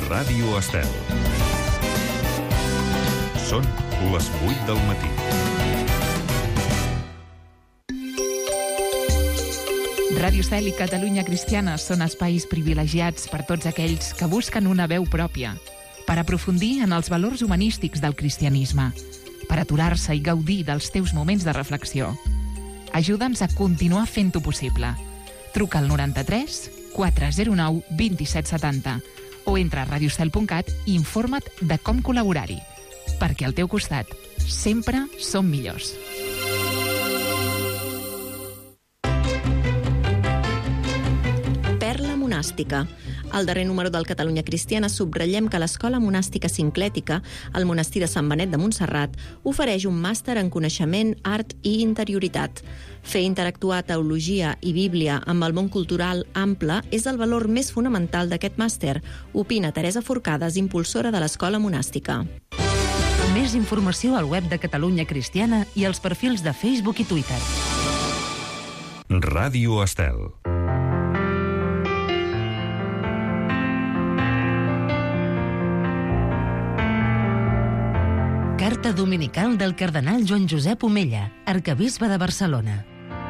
Ràdio Estel. Són les 8 del matí. Ràdio Estel i Catalunya Cristiana són espais privilegiats per tots aquells que busquen una veu pròpia, per aprofundir en els valors humanístics del cristianisme, per aturar-se i gaudir dels teus moments de reflexió. Ajuda'ns a continuar fent-ho possible. Truca al 93 409 2770 o entra a radiostel.cat i informa't de com col·laborar-hi, perquè al teu costat sempre som millors. Perla monàstica. Al darrer número del Catalunya Cristiana subratllem que l'Escola Monàstica Sinclètica, al monestir de Sant Benet de Montserrat, ofereix un màster en coneixement, art i interioritat. Fer interactuar teologia i Bíblia amb el món cultural ample és el valor més fonamental d'aquest màster, opina Teresa Forcades, impulsora de l'Escola Monàstica. Més informació al web de Catalunya Cristiana i als perfils de Facebook i Twitter. Ràdio Estel. Carta dominical del cardenal Joan Josep Omella, arquebisbe de Barcelona.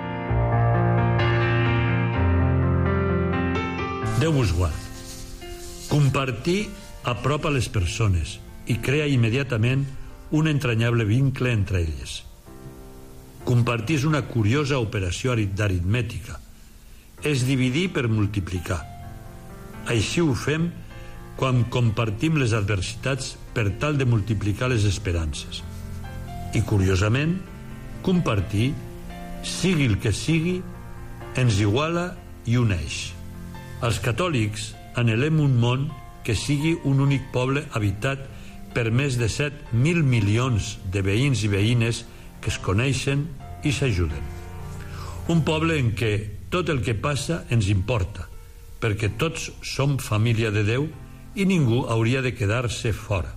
Déu vos guard. Compartir apropa les persones i crea immediatament un entranyable vincle entre elles. Compartir és una curiosa operació d'aritmètica. És dividir per multiplicar. Així ho fem quan compartim les adversitats per tal de multiplicar les esperances. I, curiosament, compartir, sigui el que sigui, ens iguala i uneix. Els catòlics anhelem un món que sigui un únic poble habitat per més de 7.000 milions de veïns i veïnes que es coneixen i s'ajuden. Un poble en què tot el que passa ens importa, perquè tots som família de Déu i ningú hauria de quedar-se fora.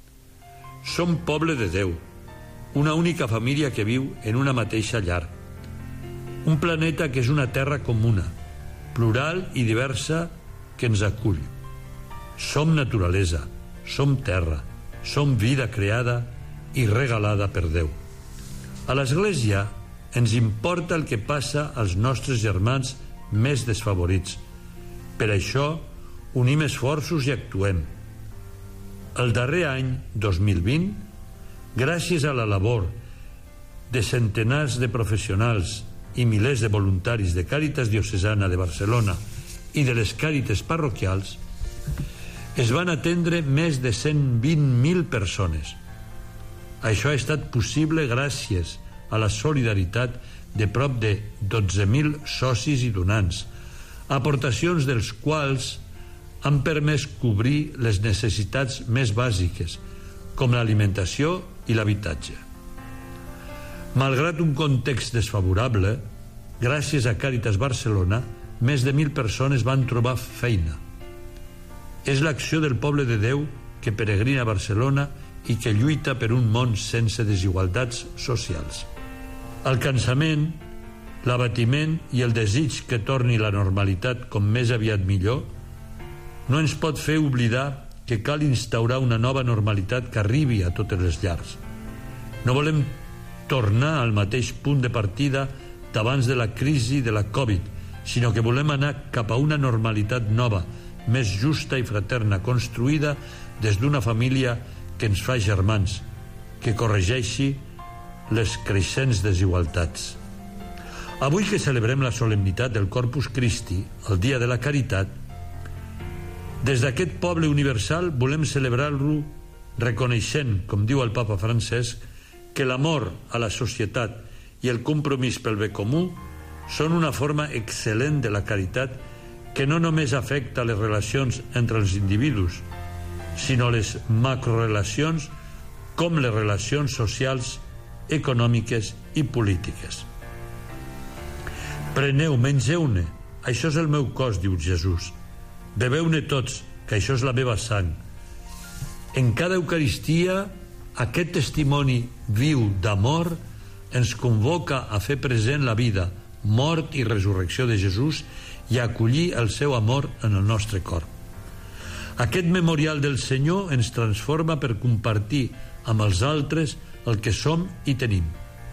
Som poble de Déu, una única família que viu en una mateixa llar. Un planeta que és una terra comuna, plural i diversa, que ens acull. Som naturalesa, som terra, som vida creada i regalada per Déu. A l'Església ens importa el que passa als nostres germans més desfavorits. Per això unim esforços i actuem. El darrer any, 2020, gràcies a la labor de centenars de professionals i milers de voluntaris de Càritas Diocesana de Barcelona i de les Càritas parroquials, es van atendre més de 120.000 persones. Això ha estat possible gràcies a la solidaritat de prop de 12.000 socis i donants, aportacions dels quals han permès cobrir les necessitats més bàsiques, com l'alimentació i l'habitatge. Malgrat un context desfavorable, gràcies a Càritas Barcelona, més de 1.000 persones van trobar feina. És l'acció del poble de Déu que peregrina a Barcelona i que lluita per un món sense desigualtats socials. El cansament, l'abatiment i el desig que torni la normalitat com més aviat millor no ens pot fer oblidar que cal instaurar una nova normalitat que arribi a totes les llars. No volem tornar al mateix punt de partida d'abans de la crisi de la Covid, sinó que volem anar cap a una normalitat nova, més justa i fraterna, construïda des d'una família que ens fa germans, que corregeixi les creixents desigualtats. Avui que celebrem la solemnitat del Corpus Christi, el Dia de la Caritat, des d'aquest poble universal volem celebrar-lo reconeixent, com diu el Papa Francesc, que l'amor a la societat i el compromís pel bé comú són una forma excel·lent de la caritat que no només afecta les relacions entre els individus, sinó les macrorelacions com les relacions socials, econòmiques i polítiques. Preneu, mengeu-ne, això és el meu cos, diu Jesús. Beveu-ne tots, que això és la meva sang. En cada Eucaristia, aquest testimoni viu d'amor ens convoca a fer present la vida, mort i resurrecció de Jesús i a acollir el seu amor en el nostre cor. Aquest memorial del Senyor ens transforma per compartir amb els altres el que som i tenim.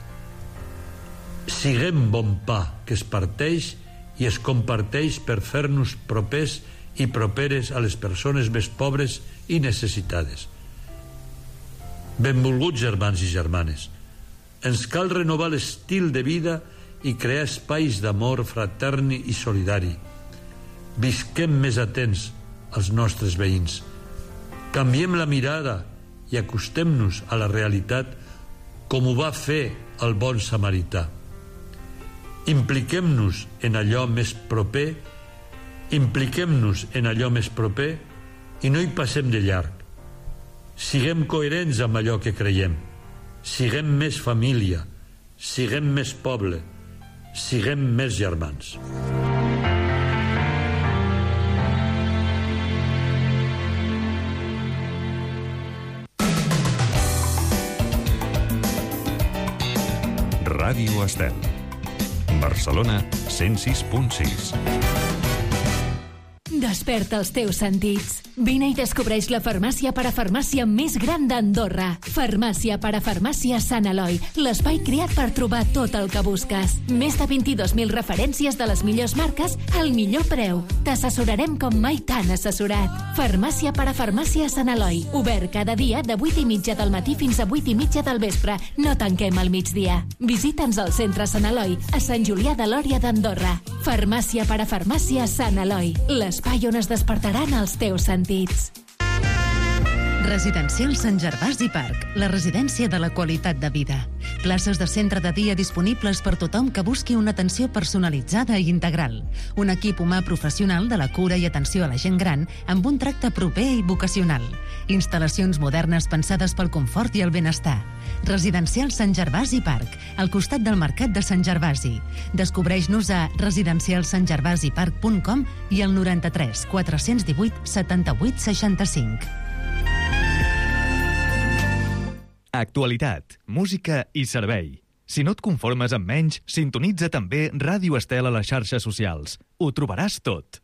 Siguem bon pa que es parteix i es comparteix per fer-nos propers i properes a les persones més pobres i necessitades. Benvolguts germans i germanes, ens cal renovar l'estil de vida i crear espais d'amor fratern i solidari. Visquem més atents als nostres veïns. Canviem la mirada i acostem-nos a la realitat com ho va fer el bon samarità. Impliquem-nos en allò més proper, i no hi passem de llarg. Siguem coherents amb allò que creiem. Siguem més família, siguem més poble, siguem més germans. Ràdio Estel. Barcelona 106.6. Desperta els teus sentits. Vine i descobreix la farmàcia parafarmàcia més gran d'Andorra. Farmàcia parafarmàcia Sant Eloi, l'espai creat per trobar tot el que busques. Més de 22.000 referències de les millors marques al millor preu. T'assessorarem com mai t'han assessorat. Farmàcia parafarmàcia Sant Eloi, obert cada dia de 8:30 del matí fins a 8:30 del vespre. No tanquem al migdia. Visita'ns al centre Sant Eloi, a Sant Julià de Lòria d'Andorra. Farmàcia parafarmàcia Sant Eloi, l'espai on es despertaran els teus sentits. Residencial Sant Gervasi Parc, la residència de la qualitat de vida. Places de centre de dia disponibles per tothom que busqui una atenció personalitzada i integral. Un equip humà professional de la cura i atenció a la gent gran amb un tracte proper i vocacional. Instal·lacions modernes pensades pel confort i el benestar. Residencial Sant Gervasi Parc, al costat del Mercat de Sant Gervasi. Descobreix-nos a residencialsantgervasiparc.com i al 93 418 78 65. Actualitat, música i servei. Si no et conformes amb menys, sintonitza també Ràdio Estel a les xarxes socials. Ho trobaràs tot.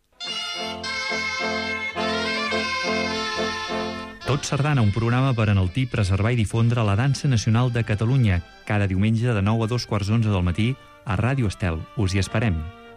Tot Sardana, un programa per enaltir, preservar i difondre la dansa nacional de Catalunya. Cada diumenge de 9 a 2:15 del matí a Ràdio Estel. Us hi esperem.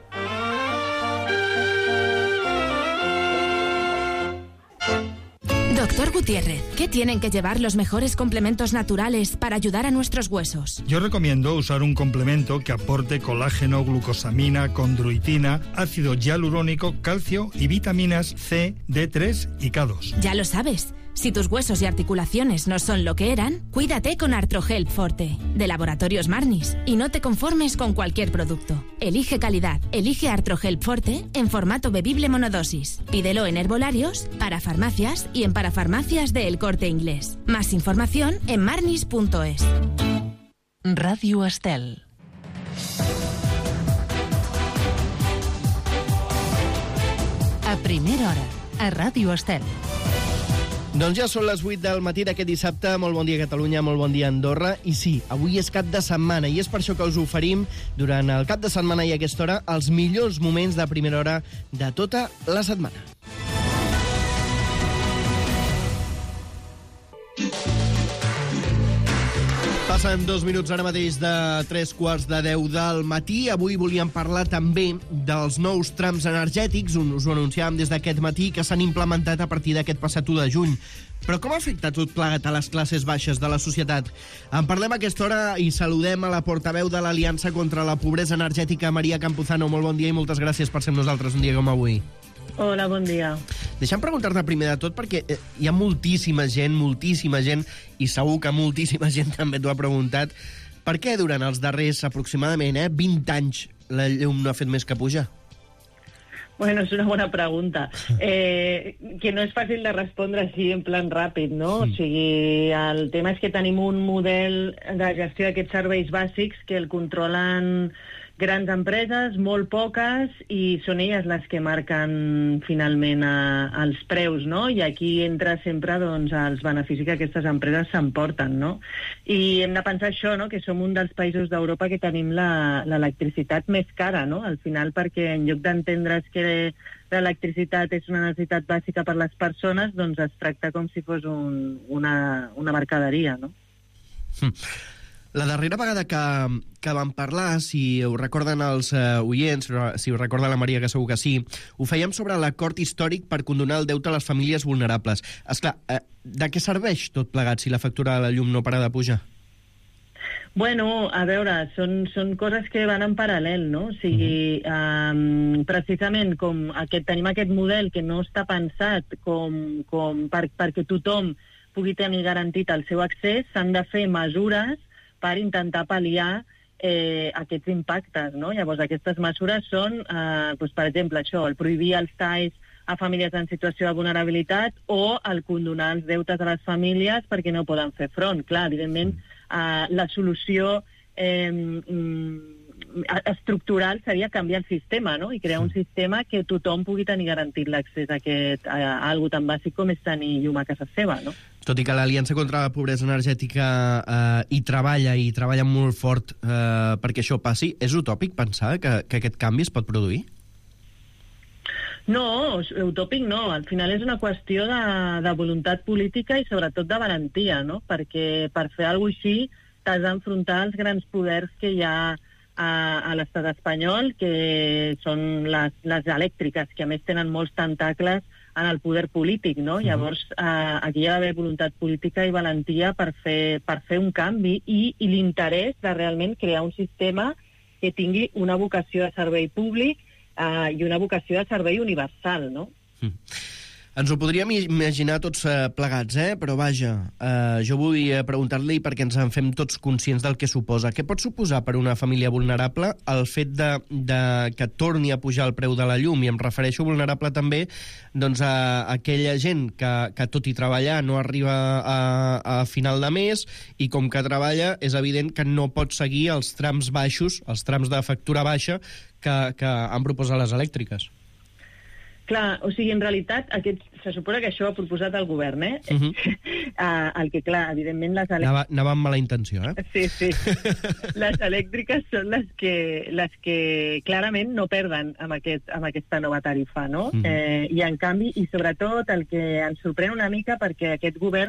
Doctor Gutiérrez, ¿qué tienen que llevar los mejores complementos naturales para ayudar a nuestros huesos? Yo recomiendo usar un complemento que aporte colágeno, glucosamina, condroitina, ácido hialurónico, calcio y vitaminas C, D3 y K2. Ya lo sabes. Si tus huesos y articulaciones no son lo que eran, cuídate con Artrohelp Forte, de Laboratorios Marnis, y no te conformes con cualquier producto. Elige calidad, elige Artrohelp Forte en formato bebible monodosis. Pídelo en herbolarios, parafarmacias y en parafarmacias de El Corte Inglés. Más información en marnis.es. Ràdio Estel. A primera hora, a Ràdio Estel. Doncs ja són les 8 del matí d'aquest dissabte. Molt bon dia, Catalunya, molt bon dia, Andorra. I sí, avui és cap de setmana i és per això que us oferim durant el cap de setmana i a aquesta hora els millors moments de primera hora de tota la setmana. Passen 2 minuts ara mateix de 3:15 del matí. Avui volíem parlar també dels nous trams energètics. Us ho anunciàvem des d'aquest matí, que s'han implementat a partir d'aquest passat 1 de juny. Però com afecta tot plegat a les classes baixes de la societat? En parlem a aquesta hora i saludem a la portaveu de l'Aliança contra la Pobresa Energètica, Maria Campuzano. Molt bon dia i moltes gràcies per ser amb nosaltres un dia com avui. Hola, bon dia. Deixa'm preguntar-te primer de tot, perquè hi ha moltíssima gent, i segur que moltíssima gent també t'ho ha preguntat, per què durant els darrers aproximadament 20 anys la llum no ha fet més que pujar? Bueno, és una bona pregunta. Que no és fàcil de respondre així en plan ràpid, no? O sigui, el tema és que tenim un model de gestió d'aquests serveis bàsics que el controlen grans empreses, molt poques, i són elles les que marquen finalment els preus, no? I aquí entra sempre doncs, els beneficis que aquestes empreses s'emporten, no? I hem de pensar això, no? Que som un dels països d'Europa que tenim l'electricitat més cara, no? Al final, perquè en lloc d'entendre's que l'electricitat és una necessitat bàsica per les persones, doncs es tracta com si fos una mercaderia, no? La darrera vegada que vam parlar, si ho recorden els oients, si ho recorda la Maria, que segur que sí, ho fèiem sobre l'acord històric per condonar el deute a les famílies vulnerables. Esclar, de què serveix tot plegat si la factura de la llum no para de pujar? Bueno, a veure, són coses que van en paral·lel, no? O sigui, precisament com tenim aquest model que no està pensat perquè tothom pugui tenir garantit el seu accés, s'han de fer mesures per intentar pal·liar aquests impactes, no? Llavors, aquestes mesures són, per exemple, això, el prohibir els talls a famílies en situació de vulnerabilitat o el condonar els deutes a les famílies perquè no poden fer front. Clar, evidentment, la solució estructural seria canviar el sistema, no? I crear un sistema que tothom pugui tenir garantit l'accés a algo tan bàsic com és tenir llum a casa seva, no? Tot i que l'Aliança contra la Pobresa Energètica hi treballa molt fort perquè això passi, és utòpic pensar que aquest canvi es pot produir? No, utòpic no. Al final és una qüestió de voluntat política i sobretot de valentia, no? Perquè per fer alguna cosa així t'has d'enfrontar als grans poders que hi ha a l'estat espanyol, que són les elèctriques, que a més tenen molts tentacles en el poder polític, no? Llavors, aquí hi ha d'haver voluntat política i valentia per fer un canvi i l'interès de realment crear un sistema que tingui una vocació de servei públic i una vocació de servei universal, no? Ens ho podríem imaginar tots plegats, però vaja, jo vull preguntar-li perquè ens en fem tots conscients del que suposa. Què pot suposar per una família vulnerable el fet de que torni a pujar el preu de la llum? I em refereixo vulnerable també doncs, a aquella gent que tot i treballar no arriba a final de mes i com que treballa és evident que no pot seguir els trams baixos, els trams de factura baixa que han proposat les elèctriques. Clar, o sigui, en realitat, se suposa que això ho ha proposat el govern, el que, clar, evidentment, les elèctriques... Anava amb mala intenció, Sí. Les elèctriques són les que clarament no perden amb aquesta nova tarifa, no? I, en canvi, i sobretot, el que ens sorprèn una mica perquè aquest govern,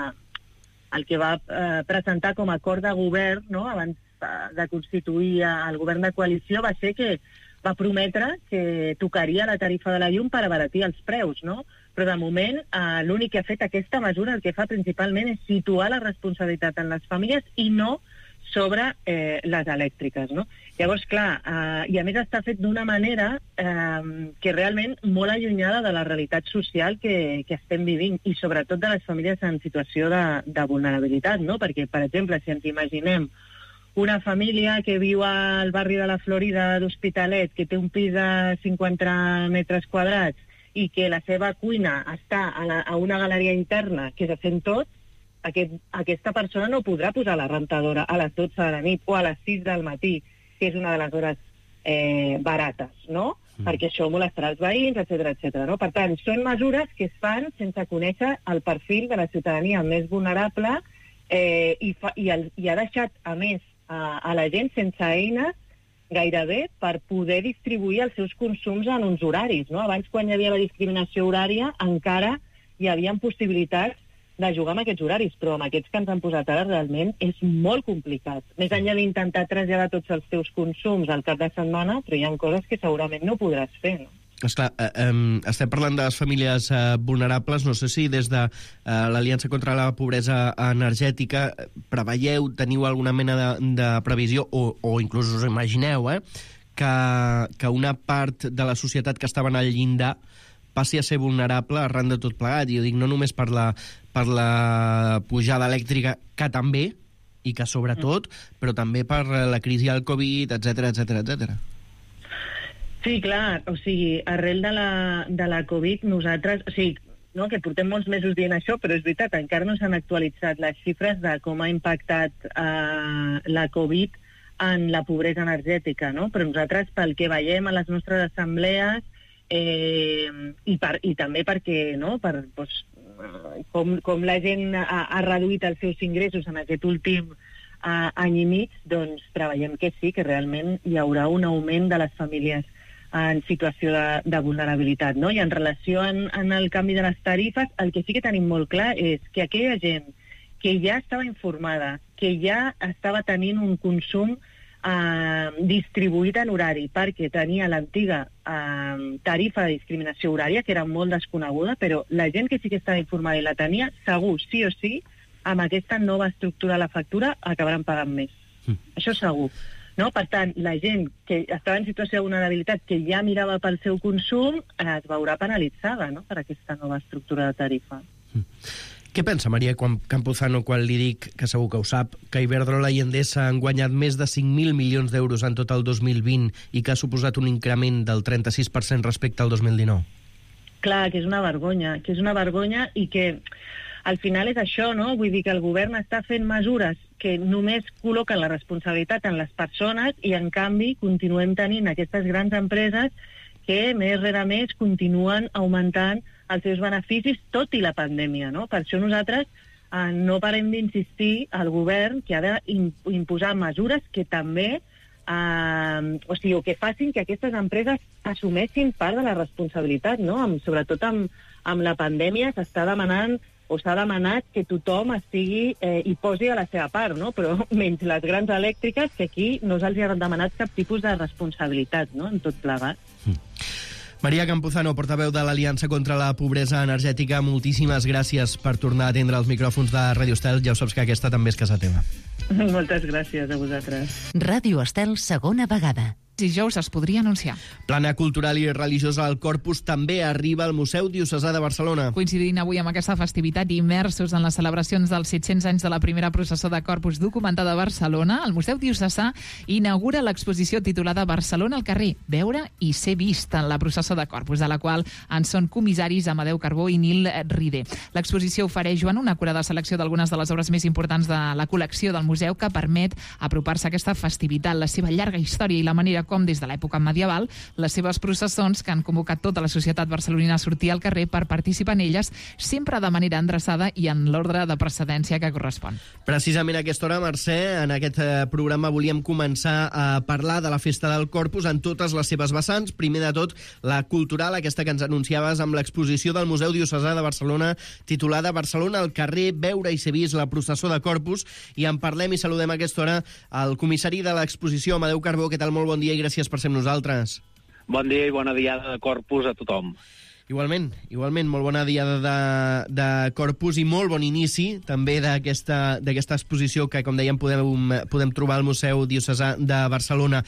el que va presentar com a acord de govern, no?, abans de constituir el govern de coalició, va ser que va prometre que tocaria la tarifa de la llum per abaratir els preus, no? Però de moment l'únic que ha fet aquesta mesura el que fa principalment és situar la responsabilitat en les famílies i no sobre les elèctriques, no? Llavors, clar, i a més està fet d'una manera que realment molt allunyada de la realitat social que estem vivint i sobretot de les famílies en situació de vulnerabilitat, no? Perquè, per exemple, si ens imaginem una família que viu al barri de la Florida d'Hospitalet, que té un pis de 50 metres quadrats i que la seva cuina està a una galeria interna que se sent tot, aquesta persona no podrà posar la rentadora a les 12 de la nit o a les 6 del matí, que és una de les hores barates, no? Perquè això molestarà els veïns, etc. No? Per tant, són mesures que es fan sense conèixer el perfil de la ciutadania més vulnerable i ha deixat, a més, a la gent sense eines gairebé per poder distribuir els seus consums en uns horaris, no? Abans, quan hi havia la discriminació horària, encara hi havia possibilitats de jugar amb aquests horaris, però amb aquests que ens han posat ara realment és molt complicat. Més enllà d'intentar traslladar tots els teus consums al cap de setmana, però hi ha coses que segurament no podràs fer, no? Esclar, estem parlant de les famílies vulnerables. No sé si des de l'Aliança contra la Pobresa Energètica preveieu, teniu alguna mena de previsió o inclús us imagineu que una part de la societat que estava al llindar passi a ser vulnerable arran de tot plegat. I ho dic no només per la pujada elèctrica, que també, i que sobretot, però també per la crisi del Covid, etc. Sí, clar, o sigui, arrel de la Covid nosaltres, o sigui, no, que portem molts mesos dient això, però és veritat, encara no s'han actualitzat les xifres de com ha impactat la Covid en la pobresa energètica, no? Però nosaltres, pel que veiem a les nostres assemblees, i també perquè, no?, com la gent ha reduït els seus ingressos en aquest últim any i mig, doncs preveiem que sí, que realment hi haurà un augment de les famílies en situació de vulnerabilitat, no? I en relació en el canvi de les tarifes, el que sí que tenim molt clar és que aquella gent que ja estava informada, que ja estava tenint un consum distribuït en horari, perquè tenia l'antiga tarifa de discriminació horària, que era molt desconeguda, però la gent que sí que estava informada i la tenia, segur, sí o sí, amb aquesta nova estructura de la factura acabaran pagant més. Això segur. No? Per tant, la gent que estava en situació de vulnerabilitat, que ja mirava pel seu consum, es veurà penalitzada, no?, per aquesta nova estructura de tarifa. Què pensa Maria Campuzano quan li dic, que segur que ho sap, que Iberdrola i Endesa han guanyat més de 5.000 milions d'euros en tot el 2020 i que ha suposat un increment del 36% respecte al 2019? Clar, que és una vergonya i que al final és això, no? Vull dir que el govern està fent mesures que només col·loquen la responsabilitat en les persones i, en canvi, continuem tenint aquestes grans empreses que, més rere més, continuen augmentant els seus beneficis, tot i la pandèmia, no? Per això nosaltres no parem d'insistir al govern que ha d'imposar mesures que també, o que facin que aquestes empreses assumeixin part de la responsabilitat, no? Sobretot amb la pandèmia s'està demanant o s'ha demanat que tothom estigui i posi a la seva part, no? Però menys les grans elèctriques, que aquí no se'ls ha demanat cap tipus de responsabilitat, no?, en tot plegat. Maria Campuzano, portaveu de l'Aliança contra la Pobresa Energètica, moltíssimes gràcies per tornar a atendre els micròfons de Ràdio Estel. Ja ho saps que aquesta també és casa teva. Moltes gràcies a vosaltres. Ràdio Estel, segona vegada. Dijous es podria anunciar. Plana cultural i religiosa al Corpus també arriba al Museu Diocesà de Barcelona. Coincidint avui amb aquesta festivitat i immersos en les celebracions dels 700 anys de la primera processó de Corpus documentada a Barcelona, el Museu Diocesà inaugura l'exposició titulada Barcelona al carrer, veure i ser vist en la processó de Corpus, de la qual en són comissaris Amadeu Carbó i Nil Ride. L'exposició ofereix, Joan, una acurada selecció d'algunes de les obres més importants de la col·lecció del museu, que permet apropar-se a aquesta festivitat, la seva llarga història i la manera com des de l'època medieval les seves processons, que han convocat tota la societat barcelonina a sortir al carrer per participar en elles, sempre de manera endreçada i en l'ordre de precedència que correspon. Precisament a aquesta hora, Mercè, en aquest programa volíem començar a parlar de la Festa del Corpus en totes les seves vessants. Primer de tot, la cultural, aquesta que ens anunciaves amb l'exposició del Museu Diocesà de Barcelona, titulada Barcelona al carrer, veure i ser vist, la processó de Corpus, i en parlem i saludem a aquesta hora el comissari de l'exposició, Amadeu Carbó. Què tal? Molt bon dia i gràcies per ser amb nosaltres. Bon dia i bona diada de Corpus a tothom. Igualment, molt bona diada de Corpus i molt bon inici també d'aquesta exposició que, com dèiem, podem trobar al Museu Diocesà de Barcelona.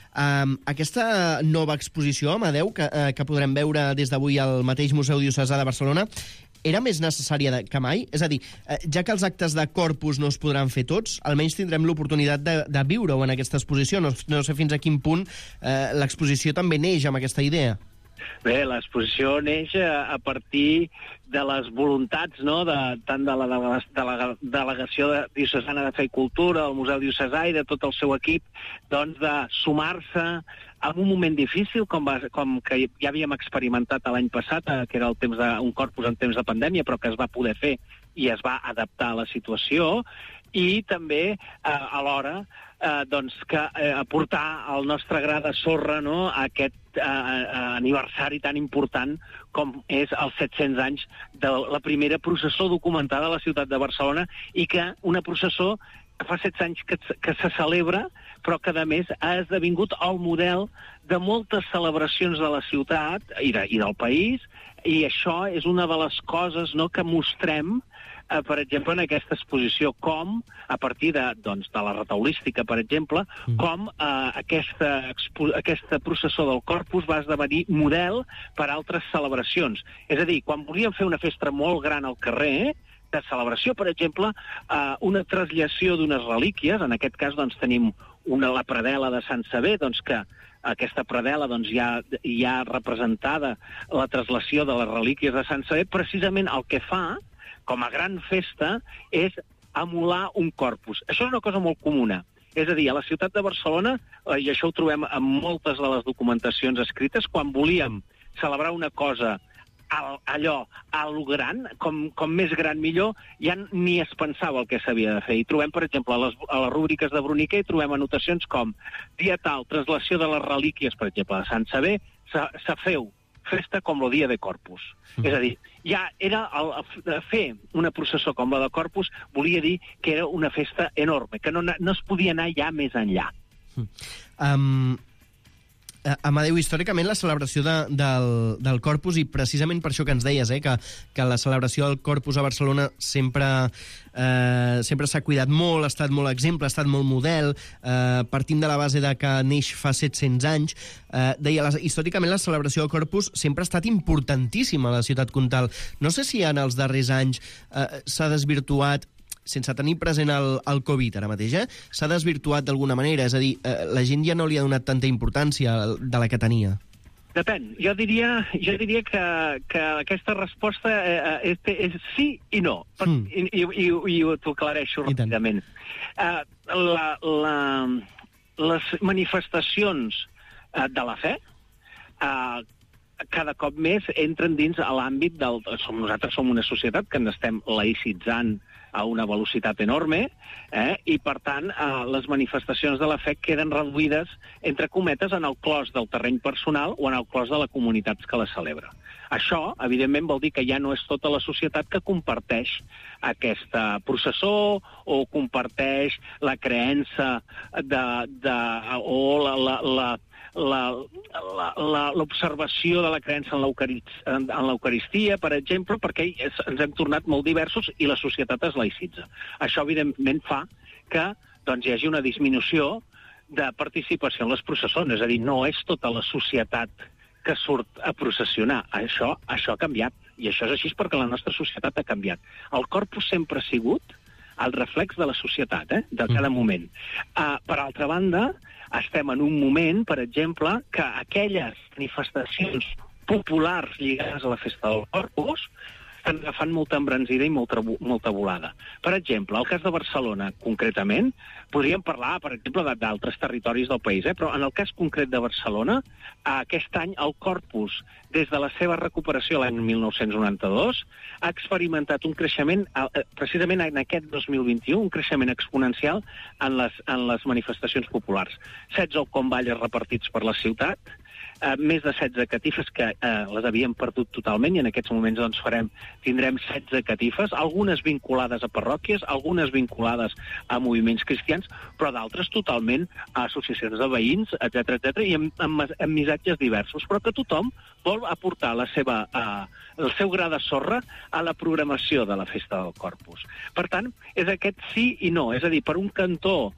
Aquesta nova exposició, Amadeu, que podrem veure des d'avui al mateix Museu Diocesà de Barcelona, era més necessària que mai? És a dir, ja que els actes de Corpus no es podran fer tots, almenys tindrem l'oportunitat de viure-ho en aquesta exposició. No sé fins a quin punt l'exposició també neix amb aquesta idea. Bé, l'exposició neix a partir de les voluntats, no?, tant de la Delegació Diocesana de Fe i Cultura, del Museu Diocesà i de tot el seu equip, doncs de sumar-se en un moment difícil, com que ja havíem experimentat l'any passat, que era un Corpus en temps de pandèmia, però que es va poder fer i es va adaptar a la situació, i també alhora aportar el nostre gra de sorra, no?, a aquest aniversari tan important com és els 700 anys de la primera processó documentada a la ciutat de Barcelona, i que una processó que fa 7 anys que se celebra, però que a més ha esdevingut el model de moltes celebracions de la ciutat i del país, i això és una de les coses, no?, que mostrem, per exemple, en aquesta exposició, com, a partir de la retaulística, per exemple, com aquesta processó del Corpus va esdevenir model per a altres celebracions. És a dir, quan volíem fer una festa molt gran al carrer, de celebració, per exemple, una traslació d'unes relíquies, en aquest cas tenim la predel·la de Sant Sever, que aquesta predel·la hi ha representada la traslació de les relíquies de Sant Sever, precisament el que fa, com a gran festa, és emular un Corpus. Això és una cosa molt comuna. És a dir, a la ciutat de Barcelona, i això ho trobem en moltes de les documentacions escrites, quan volíem celebrar una cosa allò, a lo gran, com més gran millor, ja ni es pensava el que s'havia de fer. I trobem, per exemple, a les rúbriques de Bruniquer, trobem anotacions com dia tal, translació de les relíquies, per exemple, a Sant Sever, se feu festa com el dia de Corpus. És a dir, ja era fer una processó com la de Corpus volia dir que era una festa enorme, que no es podia anar ja més enllà. Amadeu, històricament la celebració del Corpus, i precisament per això que ens deies, que la celebració del Corpus a Barcelona sempre s'ha cuidat molt, ha estat molt exemple, ha estat molt model, partint de la base de que neix fa 700 anys, deia, històricament la celebració del Corpus sempre ha estat importantíssima a la ciutat comtal. No sé si en els darrers anys s'ha desvirtuat, sense tenir present el Covid ara mateix, s'ha desvirtuat d'alguna manera? És a dir, la gent ja no li ha donat tanta importància de la que tenia. Depèn. Jo diria que aquesta resposta és sí i no. I t'ho aclareixo ràpidament. Les manifestacions de la fe cada cop més entren dins l'àmbit del... Nosaltres som una societat que ens estem laïcitzant a una velocitat enorme, i, per tant, les manifestacions de la fe queden reduïdes, entre cometes, en el clos del terreny personal o en el clos de la comunitat que la celebra. Això, evidentment, vol dir que ja no és tota la societat que comparteix aquesta processó o comparteix la creença o l'observació de la creença en l'Eucaristia, per exemple, perquè ens hem tornat molt diversos i la societat es laïcitza. Això, evidentment, fa que hi hagi una disminució de participació en les processons. És a dir, no és tota la societat que surt a processionar. Això ha canviat, i això és així perquè la nostra societat ha canviat. El Corpus sempre ha sigut el reflex de la societat, de cada moment. Per altra banda, estem en un moment, per exemple, que aquelles manifestacions populars lligades a la festa del Corpus estan agafant molta embranzida i molta volada. Per exemple, el cas de Barcelona, concretament, podríem parlar, per exemple, d'altres territoris del país, però en el cas concret de Barcelona, aquest any el Corpus, des de la seva recuperació l'any 1992, ha experimentat un creixement, precisament en aquest 2021, un creixement exponencial en les manifestacions populars. 16 alcomballes repartits per la ciutat, més de 16 catifes que les havíem perdut totalment, i en aquests moments tindrem 16 catifes, algunes vinculades a parròquies, algunes vinculades a moviments cristians, però d'altres totalment a associacions de veïns, etc i amb missatges diversos, però que tothom vol aportar el seu gra de sorra a la programació de la festa del Corpus. Per tant, és aquest sí i no, és a dir, per un cantó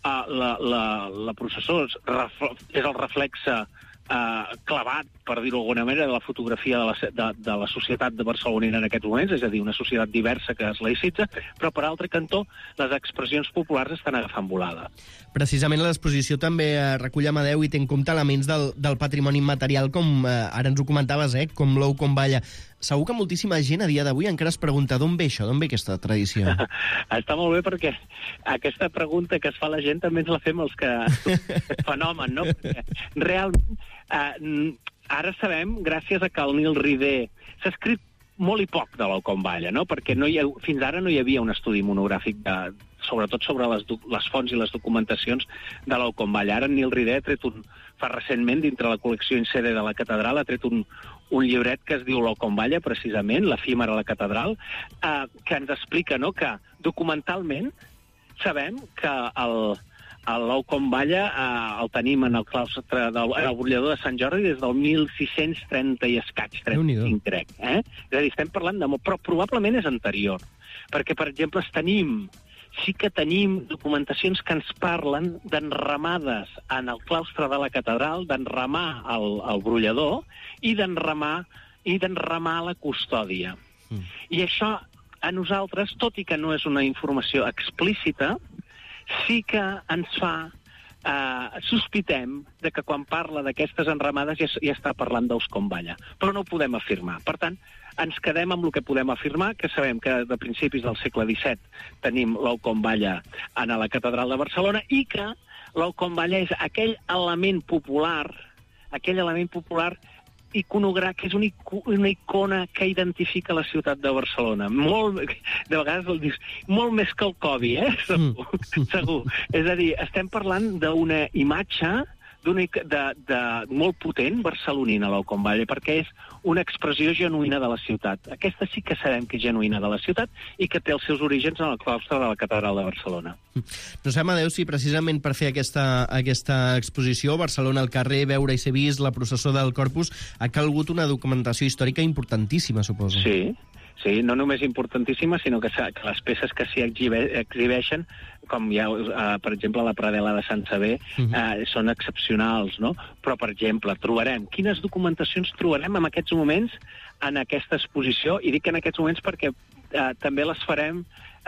la processó és el reflexe clavat, per dir-ho d'alguna manera, de la fotografia de la societat de barcelonina en aquests moments, és a dir, una societat diversa que es laïcitza, però per altre cantó les expressions populars estan agafant volada. Precisament l'exposició també recull, Amadeu, i té en compte elements del patrimoni immaterial, com ara ens ho comentaves, com l'ou com balla. Segur que moltíssima gent a dia d'avui encara es pregunta d'on ve això, d'on ve aquesta tradició? Està molt bé, perquè aquesta pregunta que es fa la gent també ens la fem els que... fenomen, no? Perquè realment, ara sabem, gràcies a que el Nil Rider s'ha escrit molt i poc de l'ou com balla, no? Perquè fins ara no hi havia un estudi monogràfic sobretot sobre les fonts i les documentacions de l'ou com balla. Ara Nil Rider fa recentment, dintre la col·lecció in sede de la catedral, ha tret un llibret que es diu l'ou com balla, precisament, l'efímera a la catedral, que ens explica que documentalment sabem que l'ou com balla el tenim en el claustre en el brollador de Sant Jordi des del 1630 i escaig, 35, crec. És a dir, estem parlant de molt, però probablement és anterior. Perquè, per exemple, sí que tenim documentacions que ens parlen d'enramades en el claustre de la catedral, d'enramar el brollador i d'enramar la custòdia. I això, a nosaltres, tot i que no és una informació explícita, sí que ens fa sospitem de que quan parla d'aquestes enramades ja està parlant d'ous com balla, però no ho podem afirmar. Per tant, ens quedem amb el que podem afirmar, que sabem que de principis del segle XVII tenim l'ou com balla a la catedral de Barcelona i que l'ou com balla és aquell element popular iconogràfic, que és una icona que identifica la ciutat de Barcelona. De vegades el dius, molt més que el Covid, segur. És a dir, estem parlant d'una imatge molt potent barcelonina, l'ou com balla, perquè és una expressió genuïna de la ciutat. Aquesta sí que sabem que és genuïna de la ciutat i que té els seus orígens en el claustre de la catedral de Barcelona. No sé, Amadeu, si precisament per fer aquesta exposició, Barcelona al carrer, veure i ser vist, la processó del Corpus, ha calgut una documentació històrica importantíssima, suposo. Sí, no només importantíssima, sinó que les peces que s'hi exhibeixen, com hi ha, per exemple, la predel·la de Sant Sever, són excepcionals, no? Però, per exemple, quines documentacions trobarem en aquests moments en aquesta exposició? I dic en aquests moments perquè també les farem,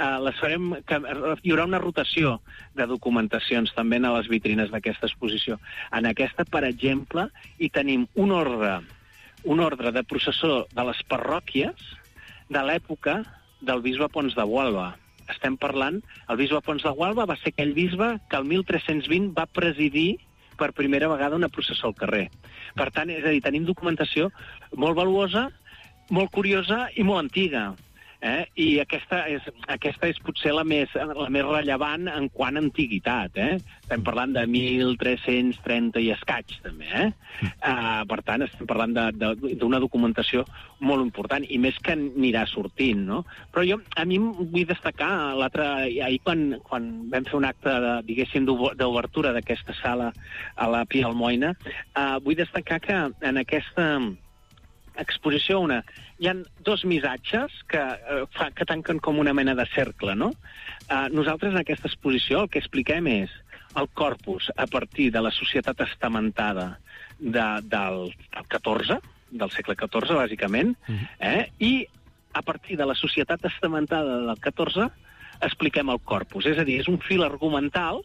hi haurà una rotació de documentacions també a les vitrines d'aquesta exposició. En aquesta, per exemple, hi tenim un ordre de processó de les parròquies de l'època del bisbe Pons de Gualba. Estem parlant, el bisbe Pons de Gualba va ser aquell bisbe que el 1320 va presidir per primera vegada una processó al carrer. Per tant, és a dir, tenim documentació molt valuosa, molt curiosa i molt antiga. I aquesta és potser la més rellevant en quant a antiguitat. Estem parlant de 1330 i escaig, també. Per tant, estem parlant d'una documentació molt important, i més que anirà sortint, no? Però a mi vull destacar, ahir quan vam fer un acte, diguéssim, d'obertura d'aquesta sala a la Pia Almoina, vull destacar que en aquesta exposició hi ha dos missatges que tanquen com una mena de cercle, no? Nosaltres en aquesta exposició el que expliquem és el corpus a partir de la societat estamentada del XIV, del segle XIV, bàsicament, i a partir de la societat estamentada del XIV expliquem el corpus. És a dir, és un fil argumental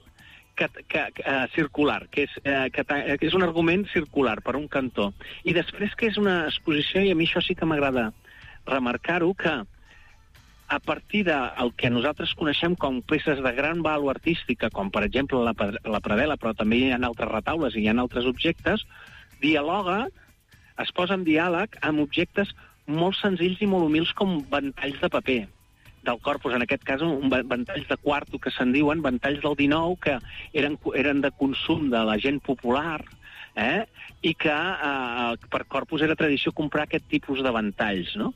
circular, que és un argument circular per un cantó. I després que és una exposició, i a mi això sí que m'agrada remarcar-ho, que a partir del que nosaltres coneixem com peces de gran vàlua artística, com per exemple la predel·la, però també hi ha altres retaules i hi ha altres objectes, dialoga, es posa en diàleg amb objectes molt senzills i molt humils com ventalls de paper del corpus, en aquest cas ventalls de quarto, que se'n diuen, ventalls del XIX, que eren de consum de la gent popular, i que per corpus era tradició comprar aquest tipus de ventalls, no?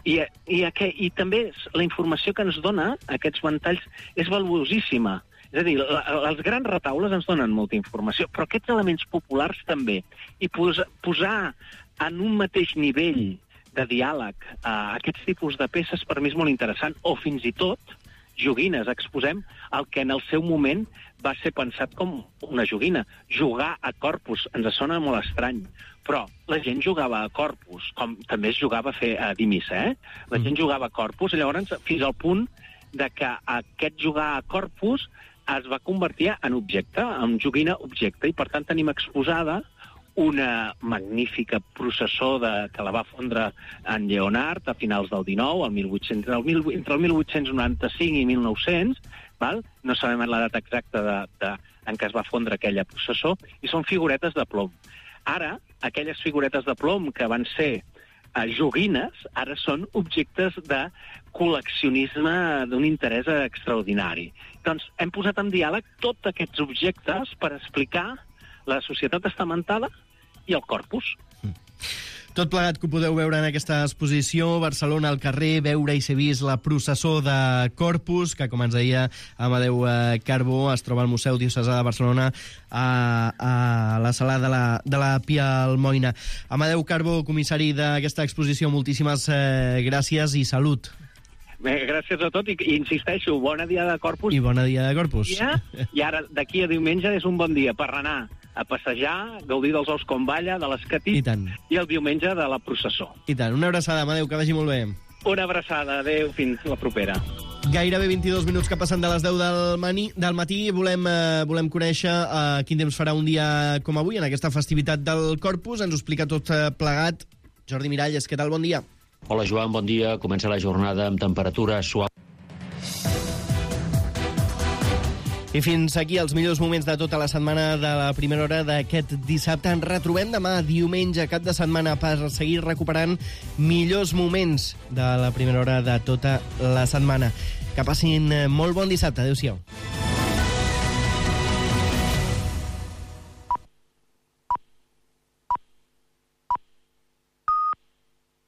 I també la informació que ens dona aquests ventalls és valuosíssima. És a dir, els grans retaules ens donen molta informació, però aquests elements populars també. I posar en un mateix nivell de diàleg a aquests tipus de peces per mi és molt interessant, o fins i tot joguines, exposem el que en el seu moment va ser pensat com una joguina. Jugar a corpus ens sona molt estrany, però la gent jugava a corpus, com també es jugava a fer a dir missa, La gent jugava a corpus, i llavors fins al punt de que aquest jugar a corpus es va convertir en objecte, en joguina objecte, i per tant tenim exposada una magnífica processó que la va fondre en Lleonard a finals del XIX, entre el 1895 i 1900, no sabem la data exacta en què es va fondre aquella processó, i són figuretes de plom. Ara, aquelles figuretes de plom que van ser joguines, ara són objectes de col·leccionisme d'un interès extraordinari. Doncs hem posat en diàleg tots aquests objectes per explicar la societat estamentada i el corpus. Tot plegat que ho podeu veure en aquesta exposició, Barcelona al carrer, veure i ser vist la processó de Corpus, que, com ens deia Amadeu Carbó, es troba al Museu Diocesà de Barcelona a la sala de la Pia Almoina. Amadeu Carbó, comissari d'aquesta exposició, moltíssimes gràcies i salut. Bé, gràcies a tot, i insisteixo, bona dia de Corpus. I bona dia de Corpus. I ara, d'aquí a diumenge, és un bon dia per anar a passejar, gaudir dels ous com balla, de l'escatit, i el diumenge de la processó. I tant. Una abraçada, Amadeu, que vagi molt bé. Una abraçada, adeu, fins la propera. Gairebé 22 minuts que passen de les 10 del matí. Volem conèixer quin temps farà un dia com avui, en aquesta festivitat del Corpus. Ens ho explica tot plegat. Jordi Miralles, què tal? Bon dia. Hola, Joan, bon dia. Comença la jornada amb temperatura suau. I fins aquí els millors moments de tota la setmana de la primera hora d'aquest dissabte. Ens retrobem demà, diumenge, cap de setmana, per seguir recuperant millors moments de la primera hora de tota la setmana. Que passin molt bon dissabte. Adéu-siau.